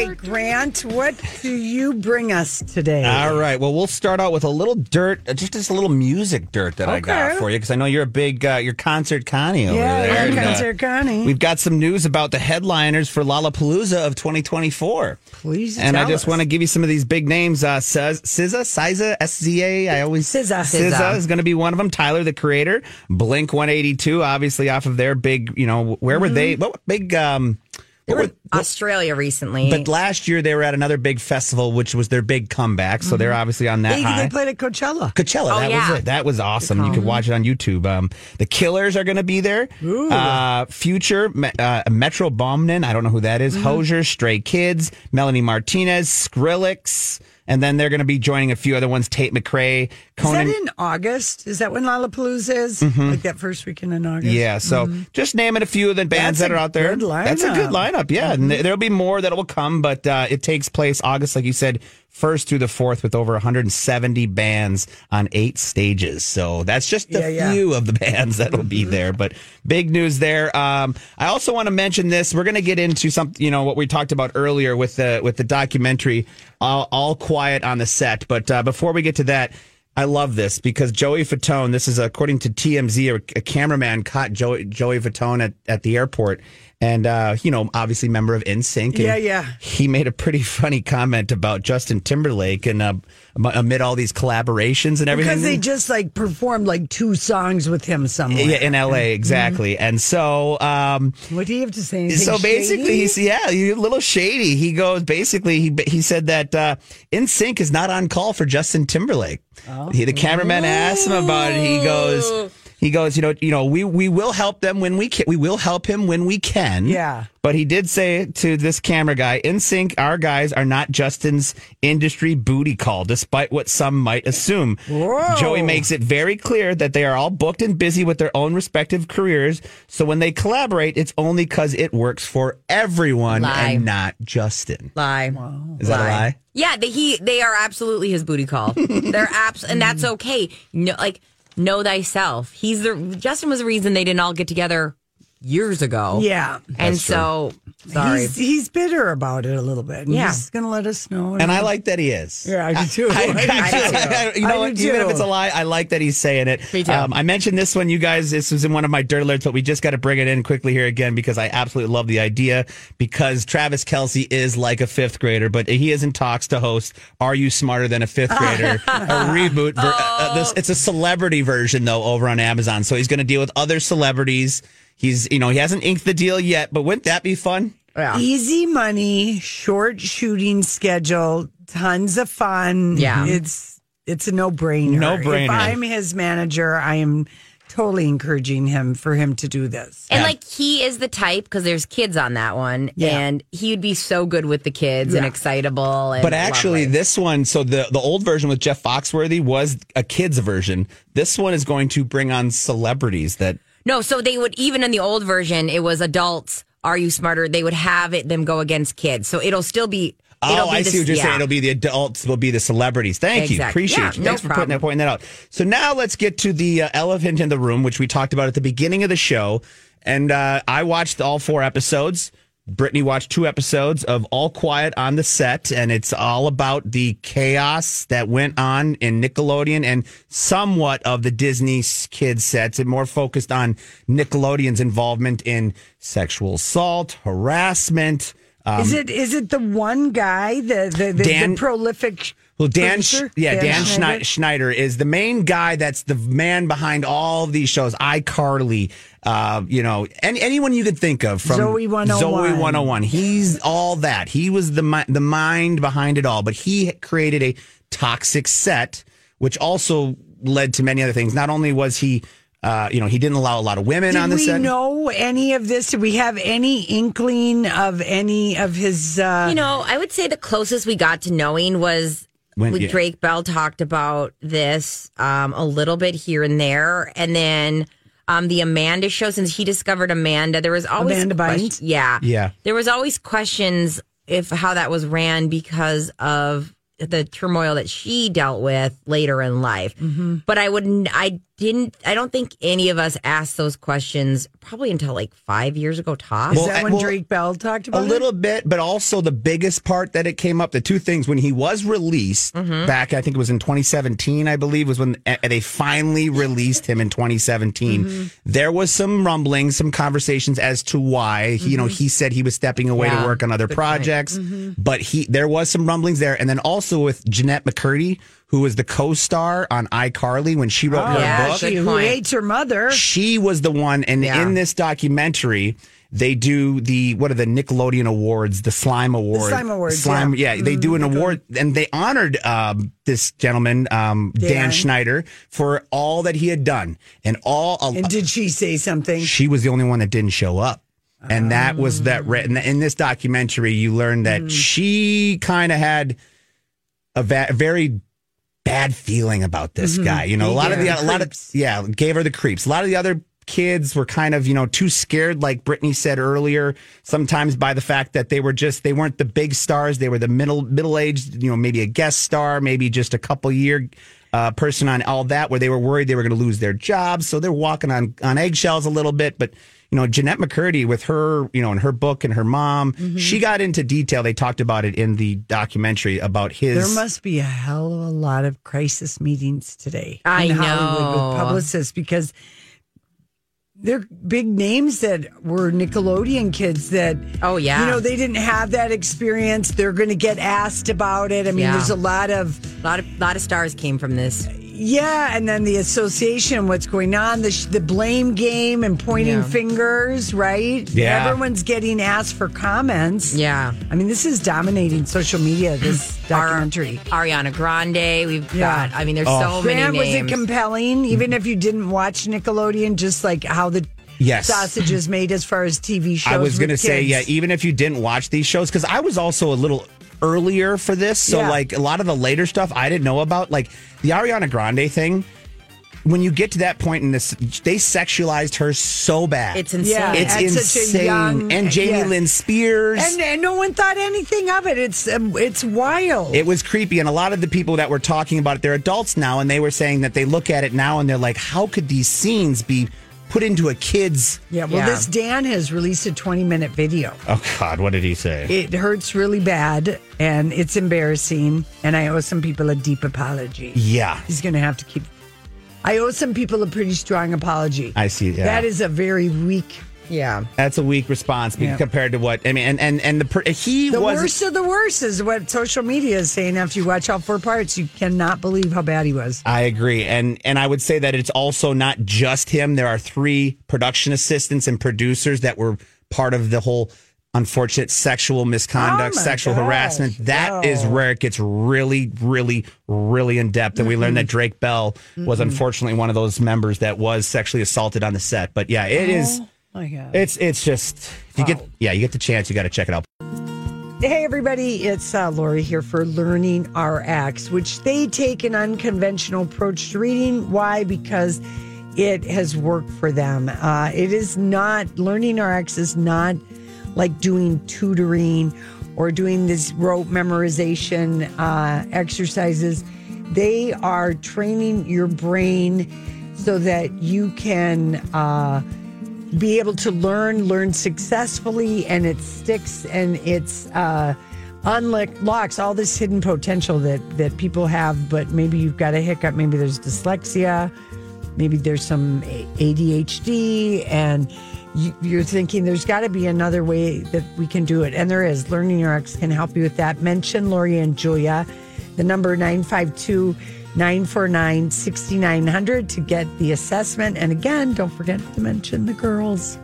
right, Grant, what do you bring us today? All right. Well, we'll start out with a little dirt, just a little music dirt that I got for you, because I know you're a big, you're Concert Connie over there. Yeah, Concert Connie. We've got some news about the headliners for Lollapalooza of 2024. Please And tell I just us. want to give you some of these big names. SZA, SZA. SZA is going to be one of them. Tyler, the Creator. Blink 182, obviously off of their big, where were they? What big, They were Australia recently. But last year they were at another big festival, which was their big comeback. So they're obviously on that high. They played at Coachella. That was it. That was awesome. You could watch it on YouTube. The Killers are going to be there. Future, Metro Boomin, I don't know who that is. Hozier, Stray Kids, Melanie Martinez, Skrillex. And then they're going to be joining a few other ones. Tate McRae, Conan. Is that in August? Is that when Lollapalooza is? Like that first weekend in August? Yeah, so just naming a few of the bands that are out there. That's a good lineup, yeah. And there'll be more that will come, but it takes place August, like you said, 1st through the 4th with over 170 bands on 8 stages. So that's just a few of the bands that will be there. But big news there. I also want to mention this. We're going to get into something, what we talked about earlier with the documentary, All Quiet on the Set. But before we get to that, I love this because Joey Fatone, this is according to TMZ, a cameraman caught Joey Fatone at the airport. And, obviously member of NSYNC. Yeah. He made a pretty funny comment about Justin Timberlake and amid all these collaborations and everything. Because they just performed 2 songs with him somewhere. Yeah, in LA, exactly. And so... what do you have to say? So basically, he's a little shady. He goes, basically, he said that NSYNC is not on call for Justin Timberlake. The cameraman asked him about it. He goes, we will help them when we can. We will help him when we can. Yeah. But he did say to this camera guy, NSYNC, our guys are not Justin's industry booty call, despite what some might assume. Whoa. Joey makes it very clear that they are all booked and busy with their own respective careers. So when they collaborate, it's only because it works for everyone and not Justin. Lie. Wow. Is that a lie? Yeah, they are absolutely his booty call. They're and that's okay. Know thyself. Justin was the reason they didn't all get together years ago. Yeah. And so, sorry. He's bitter about it a little bit. And he's going to let us know. And I like that he is. Yeah, I do too. I do. Even if it's a lie, I like that he's saying it. Me too. I mentioned this one, you guys. This was in one of my dirt alerts, but we just got to bring it in quickly here again because I absolutely love the idea. Because Travis Kelce is like a 5th grader, but he is in talks to host Are You Smarter Than a 5th Grader? A reboot. It's a celebrity version, though, over on Amazon. So he's going to deal with other celebrities. He hasn't inked the deal yet, but wouldn't that be fun? Yeah. Easy money, short shooting schedule, tons of fun. Yeah. It's a no-brainer. No-brainer. If I'm his manager, I am totally encouraging him to do this. And he is the type, because there's kids on that one, and he would be so good with the kids and excitable. And but actually, lovely. this one, so the old version with Jeff Foxworthy was a kid's version. This one is going to bring on celebrities that... No, so they would, even in the old version, it was adults, Are You Smarter? They would have them go against kids. So it'll still be... I see what you're saying. It'll be the adults, will be the celebrities. Thank you. Appreciate you. Thanks for pointing that out. So now let's get to the elephant in the room, which we talked about at the beginning of the show. And I watched all 4 episodes. Brittany watched 2 episodes of All Quiet on the Set, and it's all about the chaos that went on in Nickelodeon and somewhat of the Disney kids sets, and more focused on Nickelodeon's involvement in sexual assault, harassment. Is it the one guy, the prolific? Well, Dan Schneider? Schneider is the main guy. That's the man behind all of these shows. iCarly, anyone you could think of from Zoe 101. Zoe 101. He's all that. He was the mind behind it all. But he created a toxic set, which also led to many other things. Not only was he. He didn't allow a lot of women on the set. Did we know any of this? Did we have any inkling of any of his... I would say the closest we got to knowing was Drake Bell talked about this a little bit here and there. And then the Amanda show, since he discovered Amanda, there was always... Amanda Bynes? Yeah. There was always questions how that was ran because of the turmoil that she dealt with later in life. Mm-hmm. But I don't think any of us asked those questions probably until like 5 years ago tops. Is that when Drake Bell talked about it? A little bit, but also the biggest part that it came up, the two things, when he was released back, I think it was in 2017, I believe, was when they finally released him in 2017. There was some rumblings, some conversations as to why. He said he was stepping away to work on other projects, but there was some rumblings there. And then also with Jeanette McCurdy, who was the co-star on iCarly when she wrote her book. Who hates her mother. She was the one, and in this documentary, they do the Nickelodeon Awards, the Slime Awards. The Slime Awards, they do an award, and they honored this gentleman, Dan Schneider, for all that he had done. And did she say something? She was the only one that didn't show up. And that was that. In this documentary, you learned that she kind of had a very bad feeling about this guy. Gave her the creeps. A lot of the other kids were kind of, too scared, like Brittany said earlier, sometimes by the fact that they weren't the big stars. They were the middle-aged, maybe a guest star, maybe just a couple year person on all that, where they were worried they were going to lose their jobs. So they're walking on eggshells a little bit. But, Jeanette McCurdy with her, in her book and her mom, she got into detail. They talked about it in the documentary about his. There must be a hell of a lot of crisis meetings today. I know. Hollywood with publicists, because they're big names that were Nickelodeon kids that, they didn't have that experience. They're going to get asked about it. I mean, there's a lot of stars came from this. Yeah, and then the association, what's going on, the blame game and pointing fingers, right? Yeah. Everyone's getting asked for comments. Yeah. I mean, this is dominating social media, this documentary. Ariana Grande, we've got, there's so many names. Was it compelling, even if you didn't watch Nickelodeon, just like how the sausage is made as far as TV shows? I was going to say, even if you didn't watch these shows, because I was also a little earlier for this, so like a lot of the later stuff I didn't know about, like the Ariana Grande thing. When you get to that point in this, they sexualized her so bad. It's insane. Yeah, it's insane. And Jamie Lynn Spears. And no one thought anything of it. It's wild. It was creepy. And a lot of the people that were talking about it, they're adults now, and they were saying that they look at it now and they're like, how could these scenes be put into a kid's... This Dan has released a 20-minute video. Oh, God, what did he say? It hurts really bad, and it's embarrassing, and I owe some people a deep apology. Yeah. He's going to have to keep... I owe some people a pretty strong apology. I see, That is a very weak... Yeah. That's a weak response compared to what... I mean, and the worst of the worst is what social media is saying. After you watch all 4 parts, you cannot believe how bad he was. I agree. And I would say that it's also not just him. There are 3 production assistants and producers that were part of the whole unfortunate sexual misconduct, sexual harassment. That is where it gets really, really, really in depth. And we learned that Drake Bell was unfortunately one of those members that was sexually assaulted on the set. But yeah, it is... My God. It's just you get the chance, you got to check it out. Hey everybody, it's Lori here for Learning RX, which they take an unconventional approach to reading. Why? Because it has worked for them. It is not, Learning RX is not like doing tutoring or doing this rote memorization exercises. They are training your brain so that you can be able to learn successfully, and it sticks, and it's unlocks all this hidden potential that people have, but maybe you've got a hiccup, maybe there's dyslexia, maybe there's some ADHD, and you're thinking there's got to be another way that we can do it, and there is. Learning RX can help you with that. Mention Lori and Julia, the number 952-949-6900 to get the assessment. And again, don't forget to mention the girls.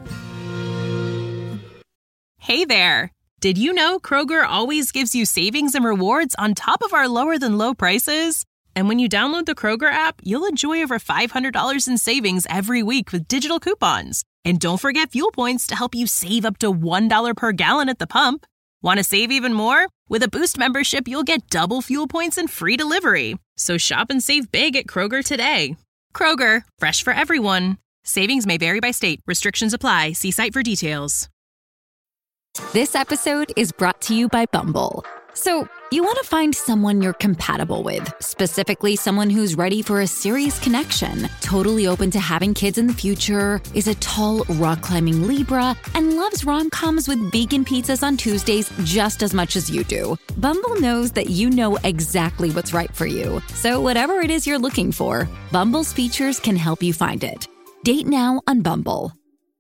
Hey there. Did you know Kroger always gives you savings and rewards on top of our lower than low prices? And when you download the Kroger app, you'll enjoy over $500 in savings every week with digital coupons. And don't forget fuel points to help you save up to $1 per gallon at the pump. Want to save even more? With a Boost membership, you'll get double fuel points and free delivery. So shop and save big at Kroger today. Kroger, fresh for everyone. Savings may vary by state. Restrictions apply. See site for details. This episode is brought to you by Bumble. So, you want to find someone you're compatible with, specifically someone who's ready for a serious connection, totally open to having kids in the future, is a tall, rock-climbing Libra, and loves rom-coms with vegan pizzas on Tuesdays just as much as you do. Bumble knows that you know exactly what's right for you. So whatever it is you're looking for, Bumble's features can help you find it. Date now on Bumble.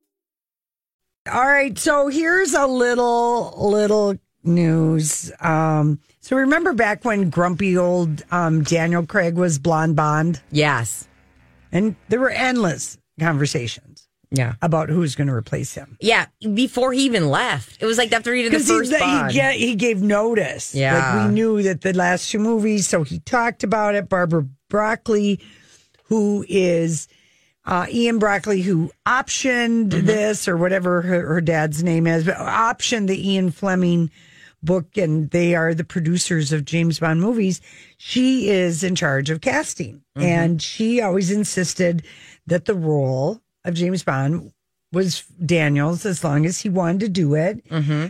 All right, so here's a little news. So remember back when grumpy old Daniel Craig was Blonde Bond? Yes. And there were endless conversations about who's going to replace him. Yeah, before he even left. It was like after he did the first Bond. He gave notice. Yeah. Like we knew that the last two movies, so he talked about it. Barbara Broccoli, who is Ian Broccoli, who optioned this or whatever her dad's name is, but optioned the Ian Fleming book, and they are the producers of James Bond movies. She is in charge of casting, and she always insisted that the role of James Bond was Daniel's as long as he wanted to do it.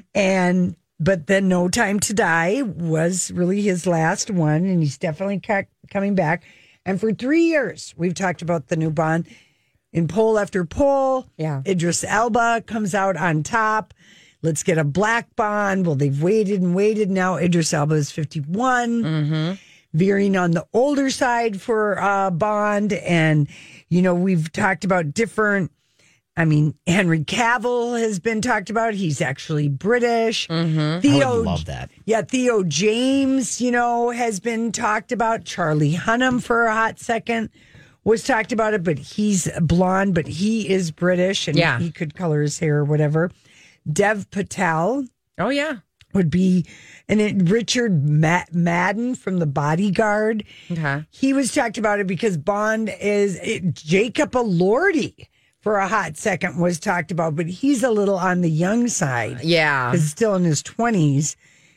But then No Time to Die was really his last one, and he's definitely coming back. And for 3 years, we've talked about the new Bond in poll after poll. Yeah. Idris Elba comes out on top. Let's get a black Bond. Well, they've waited and waited. Now Idris Elba is 51, veering on the older side for Bond. And, you know, we've talked about different. I mean, Henry Cavill has been talked about. He's actually British. I would love that. Yeah, Theo James, you know, has been talked about. Charlie Hunnam for a hot second was talked about it, but he's blonde, but he is British, and he could color his hair or whatever. Dev Patel. Oh, yeah. Would be, and then Richard Madden from The Bodyguard. Okay. He was talked about it because Bond is, Jacob Elordi for a hot second was talked about, but he's a little on the young side. Yeah. He's still in his 20s.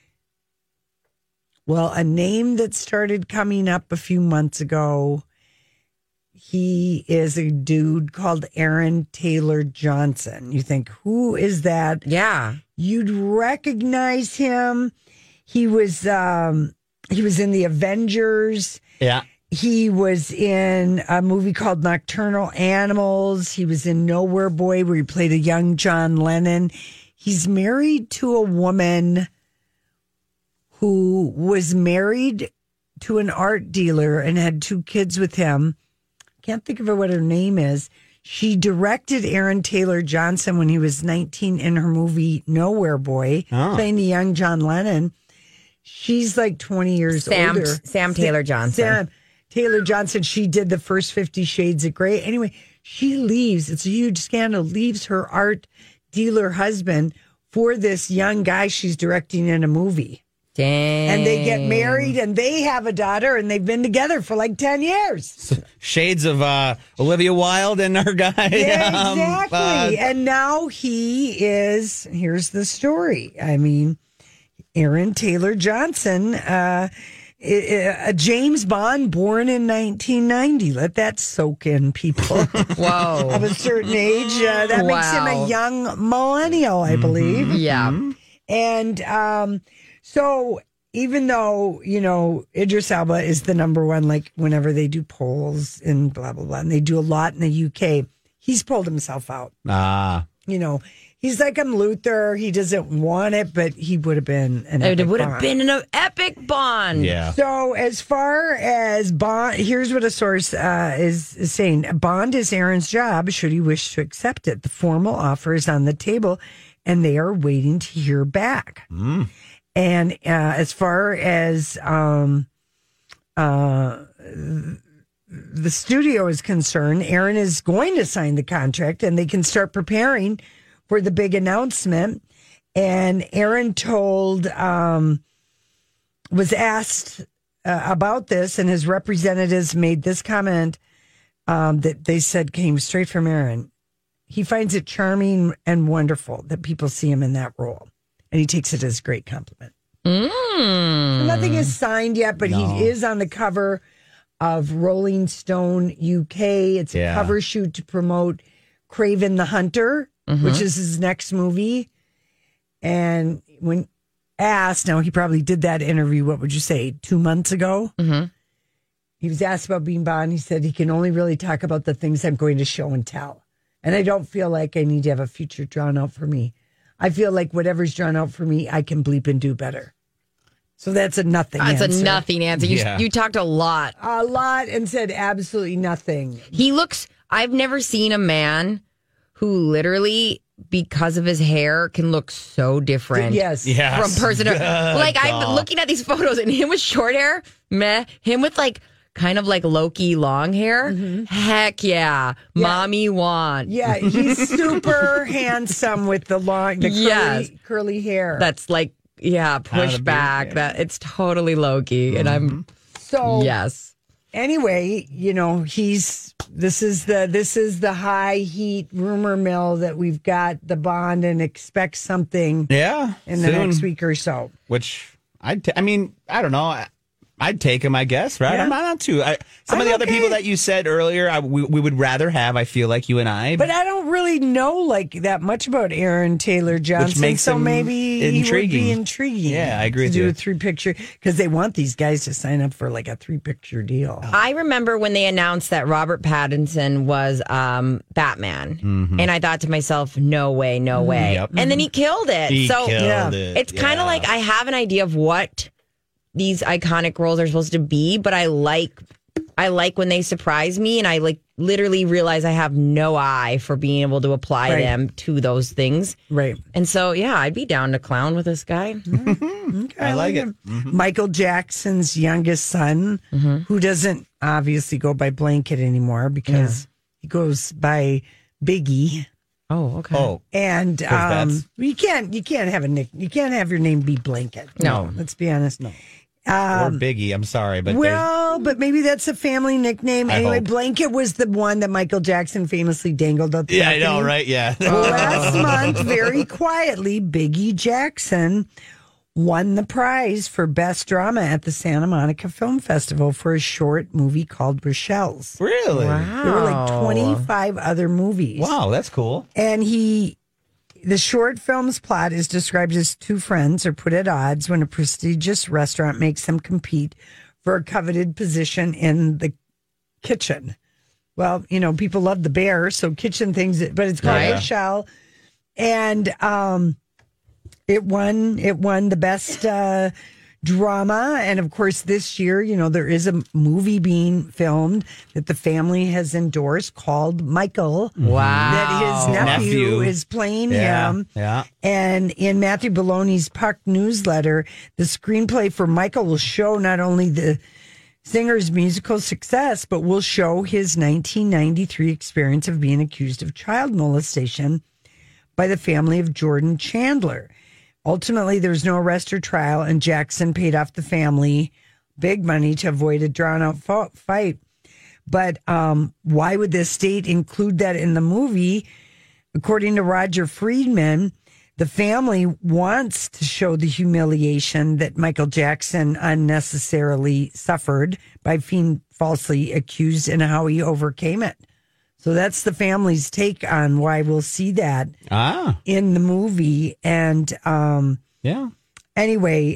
Well, a name that started coming up a few months ago, he is a dude called Aaron Taylor Johnson. You think, who is that? Yeah. You'd recognize him. He was in the Avengers. Yeah. He was in a movie called Nocturnal Animals. He was in Nowhere Boy, where he played a young John Lennon. He's married to a woman who was married to an art dealer and had 2 kids with him. Can't think of what her name is. She directed Aaron Taylor Johnson when he was 19 in her movie Nowhere Boy, playing the young John Lennon. She's like 20 years older. Sam Taylor Johnson. Sam Taylor Johnson. She did the first 50 Shades of Grey. Anyway, she leaves. It's a huge scandal. Leaves her art dealer husband for this young guy she's directing in a movie. Dang. And they get married and they have a daughter and they've been together for like 10 years. Shades of Olivia Wilde and her guy. Yeah, exactly. And now he is, here's the story. I mean, Aaron Taylor Johnson, a James Bond born in 1990. Let that soak in, people. Whoa. Of a certain age. That makes him a young millennial, I believe. Yeah. And so even though, you know, Idris Elba is the number one, like whenever they do polls and blah, blah, blah, and they do a lot in the UK, he's pulled himself out. You know, he's like, I'm Luther. He doesn't want it, but he would have been an epic Bond. It would have been an epic Bond. Yeah. So as far as Bond, here's what a source is saying. Bond is Aaron's job should he wish to accept it. The formal offer is on the table and they are waiting to hear back. And as far as the studio is concerned, Aaron is going to sign the contract and they can start preparing for the big announcement. And Aaron was asked about this, and his representatives made this comment that they said came straight from Aaron. He finds it charming and wonderful that people see him in that role. And he takes it as a great compliment. So nothing is signed yet, but he is on the cover of Rolling Stone UK. It's a cover shoot to promote Kraven the Hunter, which is his next movie. And when asked, now he probably did that interview, what would you say, 2 months ago? Mm-hmm. He was asked about being Bond. He said he can only really talk about the things I'm going to show and tell. And I don't feel like I need to have a future drawn out for me. I feel like whatever's drawn out for me, I can bleep and do better. So that's a nothing answer. That's a nothing answer. You talked a lot. A lot and said absolutely nothing. I've never seen a man who literally, because of his hair, can look so different. Yes. From person to like, I'm looking at these photos and him with short hair, meh. Him with like, kind of like Loki long hair. Mm-hmm. Heck yeah. Mommy want. Yeah, he's super handsome with the curly hair. That's like, push back. That it's totally Loki, and I'm yes. Anyway, this is the high heat rumor mill that we've got the Bond, and expect something. Yeah, in the next week or so. Which I don't know. I'd take him, I guess, right? Yeah. I'm not too. Some of the other people that you said earlier, we would rather have, I feel like, you and I. But I don't really know like that much about Aaron Taylor Johnson, which makes so maybe he would be intriguing. Yeah, I agree with you. Do a 3-picture, because they want these guys to sign up for like a 3-picture deal. I remember when they announced that Robert Pattinson was Batman, and I thought to myself, no way. Yep. And then he killed it. It's kind of like I have an idea of what these iconic roles are supposed to be, but I like when they surprise me, and I like literally realize I have no eye for being able to apply them to those things. Right. And so, I'd be down to clown with this guy. Okay, I like it. Michael Jackson's youngest son, who doesn't obviously go by Blanket anymore because he goes by Biggie. Oh, okay. Oh, and you can't have you can't have your name be Blanket. No, let's be honest. No. Or Biggie, I'm sorry, but but maybe that's a family nickname. Anyway, Blanket was the one that Michael Jackson famously dangled up. Yeah, I know, right? Yeah. Last month, very quietly, Biggie Jackson won the prize for Best Drama at the Santa Monica Film Festival for a short movie called Rochelle's. Really? Wow. There were like 25 other movies. Wow, that's cool. And the short film's plot is described as two friends are put at odds when a prestigious restaurant makes them compete for a coveted position in the kitchen. Well, people love the bear, so kitchen things, but it's called Rochelle. And it won the best drama. And of course, this year, there is a movie being filmed that the family has endorsed called Michael. Wow. That his nephew is playing him. Yeah. And in Matthew Bologna's Puck newsletter, the screenplay for Michael will show not only the singer's musical success, but will show his 1993 experience of being accused of child molestation by the family of Jordan Chandler. Ultimately, there was no arrest or trial, and Jackson paid off the family big money to avoid a drawn-out fight. But why would the estate include that in the movie? According to Roger Friedman, the family wants to show the humiliation that Michael Jackson unnecessarily suffered by being falsely accused and how he overcame it. So that's the family's take on why we'll see that in the movie. And anyway,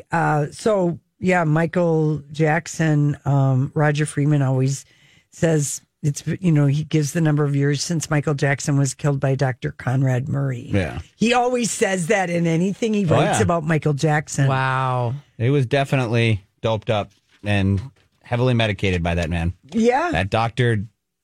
Michael Jackson, Roger Freeman always says it's, he gives the number of years since Michael Jackson was killed by Dr. Conrad Murray. Yeah. He always says that in anything he writes about Michael Jackson. Wow. He was definitely doped up and heavily medicated by that man. Yeah. That doctor...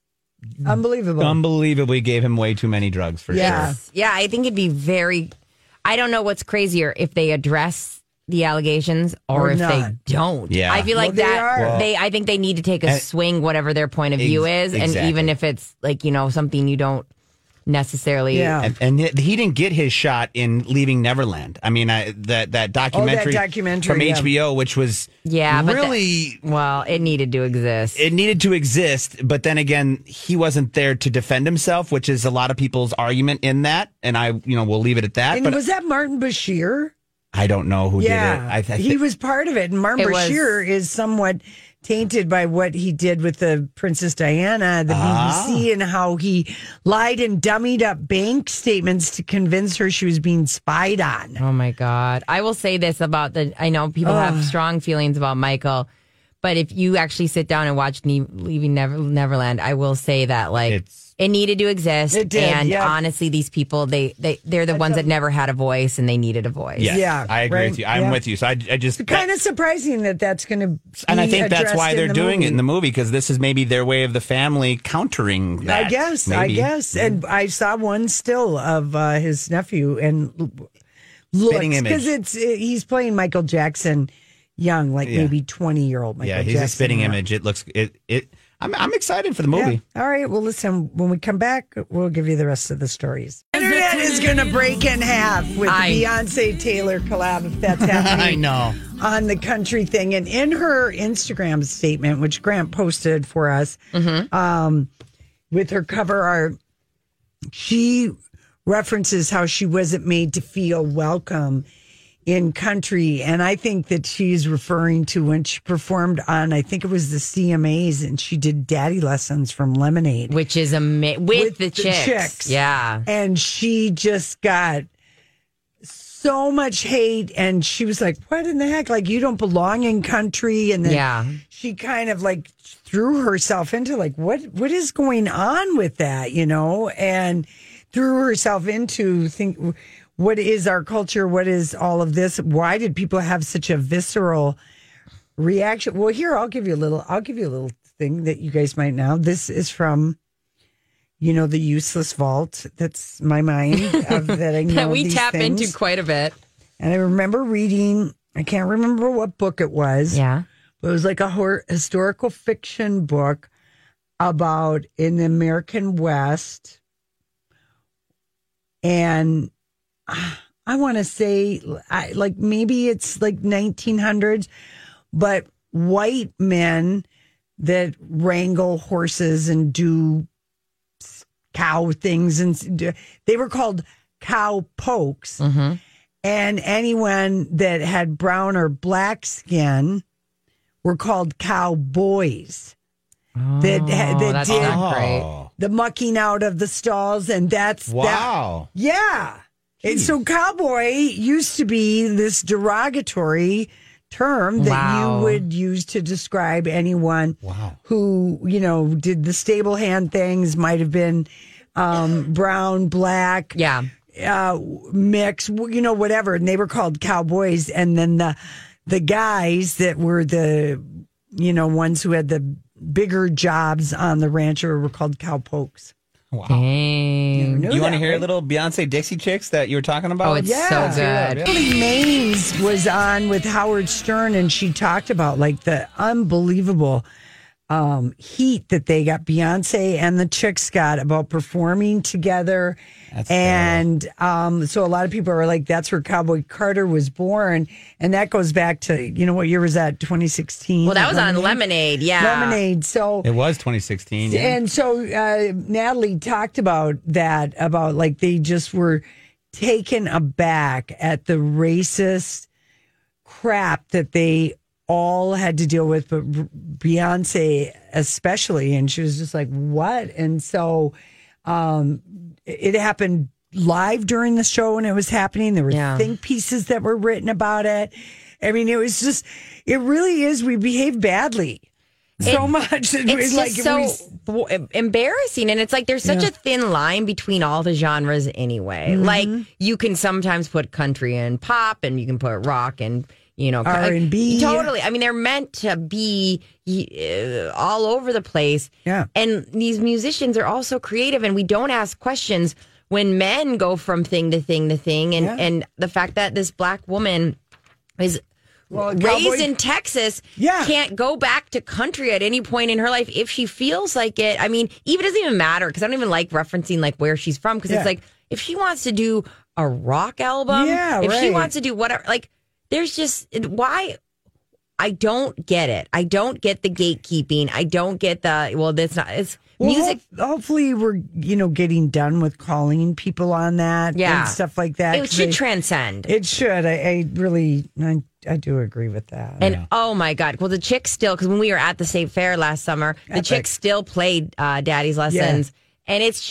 Unbelievably gave him way too many drugs for sure. Yeah, I think it'd be I don't know what's crazier, if they address the allegations or if they don't. Yeah. I feel like I think they need to take a swing, whatever their point of view is. Exactly. And even if it's like, something you don't necessarily. Yeah. And he didn't get his shot in Leaving Neverland. I mean, that documentary, from HBO, which was really... it needed to exist. It needed to exist, but then again, he wasn't there to defend himself, which is a lot of people's argument in that. And we'll leave it at that. And was that Martin Bashir? I don't know who did it. He was part of it. And Martin Bashir is somewhat tainted by what he did with the Princess Diana, the BBC, and how he lied and dummied up bank statements to convince her she was being spied on. Oh, my God. I will say this about I know people have strong feelings about Michael, but if you actually sit down and watch Leaving Neverland, I will say that, like, it needed to exist. It did, and honestly, these people, they're the ones that never had a voice, and they needed a voice. Yes, yeah, I agree with you. I'm with you. So I just... It's kind of surprising that's going to be and I think that's why they're doing it in the movie, because this is maybe their way of the family countering that. I guess. And I saw one still of his nephew, and looks... Because he's playing Michael Jackson young, like maybe 20-year-old Michael Jackson. Yeah, he's a spitting image. It looks... I'm excited for the movie. Yeah. All right. Well, listen, when we come back, we'll give you the rest of the stories. Internet is going to break in half with the Beyonce-Taylor collab, if that's happening. I know. On the country thing. And in her Instagram statement, which Grant posted for us, with her cover art, she references how she wasn't made to feel welcome in country. And I think that she's referring to when she performed on, I think it was the CMAs, and she did Daddy Lessons from Lemonade. Which is with the chicks. Yeah. And she just got so much hate, and she was like, what in the heck? Like, you don't belong in country. And then she kind of like threw herself into like, what is going on with that, and threw herself into what is our culture? What is all of this? Why did people have such a visceral reaction? Well, here, I'll give you a little thing that you guys might know. This is from, the Useless Vault. That's my mind that I know that we these tap things. into quite a bit. And I remember reading, I can't remember what book it was. Yeah. But it was like a historical fiction book about in the American West. And I want to say, like, maybe it's like 1900s, but white men that wrangle horses and do cow things, and they were called cow pokes. Mm-hmm. And anyone that had brown or black skin were called cowboys. That that's did great. The mucking out of the stalls, and that's wow. Yeah. And so cowboy used to be this derogatory term that you would use to describe anyone who, did the stable hand things, might have been brown, black, mix, whatever. And they were called cowboys. And then the guys that were the, ones who had the bigger jobs on the ranch were called cowpokes. Wow. Dang. You want to hear a little Beyonce Dixie Chicks that you were talking about? Oh, it's so good. Billy Maines was on with Howard Stern, and she talked about like the unbelievable heat that they got, Beyonce and the Chicks got, about performing together. That's so a lot of people are like, that's where Cowboy Carter was born. And that goes back to, what year was that? 2016? Well, that was on Lemonade. Yeah. Lemonade. So it was 2016. Yeah. And so Natalie talked about that, about like they just were taken aback at the racist crap that they all had to deal with, but Beyonce especially. And she was just like, what? And so it happened live during the show when it was happening. There were think pieces that were written about it. I mean, it was just, it really is, we behave badly so much. It's like so embarrassing. And it's like there's such a thin line between all the genres anyway. Mm-hmm. Like you can sometimes put country and pop, and you can put rock and R&B. Totally. I mean, they're meant to be all over the place. Yeah. And these musicians are also creative, and we don't ask questions when men go from thing to thing to thing. And the fact that this black woman is raised in Texas can't go back to country at any point in her life if she feels like it. I mean, it doesn't even matter, because I don't even like referencing like where she's from, because it's like if she wants to do a rock album, if she wants to do whatever, like, there's just why I don't get it. I don't get the gatekeeping. I don't get it's music. Hopefully we're, getting done with calling people on that and stuff like that. It should transcend. It should. I do agree with that. And oh my God. Well, the chick still, because when we were at the State Fair last summer, the chick still played Daddy's Lessons. Yeah. And it's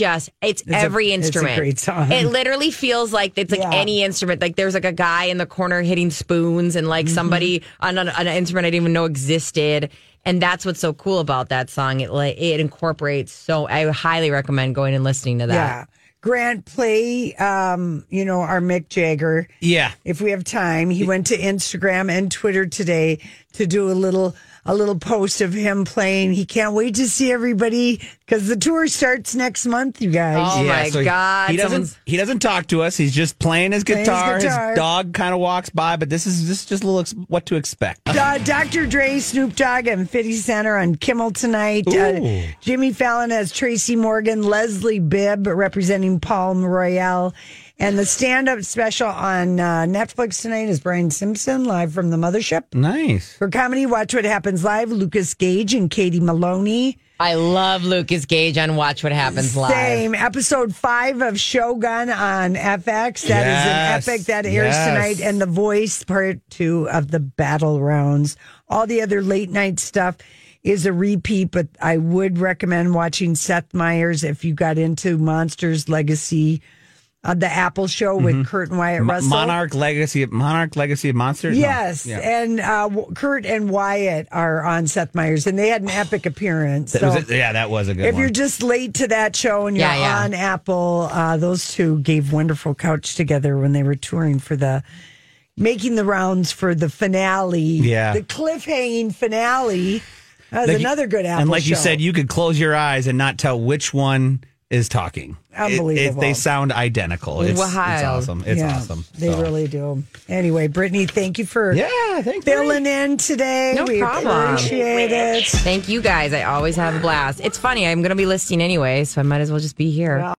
every instrument. It's a great song. It literally feels like it's like any instrument. Like there's like a guy in the corner hitting spoons and like somebody on an instrument I didn't even know existed. And that's what's so cool about that song. It incorporates. So I highly recommend going and listening to that. Yeah. Grant, play, our Mick Jagger. Yeah. If we have time. He went to Instagram and Twitter today to do a little post of him playing. He can't wait to see everybody because the tour starts next month, you guys. Oh my God. He doesn't talk to us. He's just playing his guitar. His dog kind of walks by, but this is just a little what to expect. Dr. Dre, Snoop Dogg, and 50 Cent are on Kimmel tonight. Jimmy Fallon has Tracy Morgan, Leslie Bibb representing Palm Royale. And the stand-up special on Netflix tonight is Brian Simpson, live from the Mothership. Nice. For comedy, Watch What Happens Live, Lucas Gage and Katie Maloney. I love Lucas Gage on Watch What Happens Live. Same. Episode 5 of Shogun on FX. That is an epic that airs tonight. And The Voice, part 2 of the Battle Rounds. All the other late night stuff is a repeat, but I would recommend watching Seth Meyers if you got into Monsters Legacy. The Apple Show with Kurt and Wyatt Russell. Monarch Legacy of Monsters? Yes. No. Yeah. And Kurt and Wyatt are on Seth Meyers, and they had an epic appearance. That was a good one. If you're just late to that show and you're on Apple, those two gave wonderful couch together when they were touring for making the rounds for the finale. Yeah. The cliffhanging finale. That was another good Apple show. And like you said, you could close your eyes and not tell which one is talking. Unbelievable. They sound identical. It's awesome. It's awesome. They really do. Anyway, Brittany, thank you for filling in today. No problem. Appreciate it. Thank you guys. I always have a blast. It's funny. I'm going to be listening anyway, so I might as well just be here.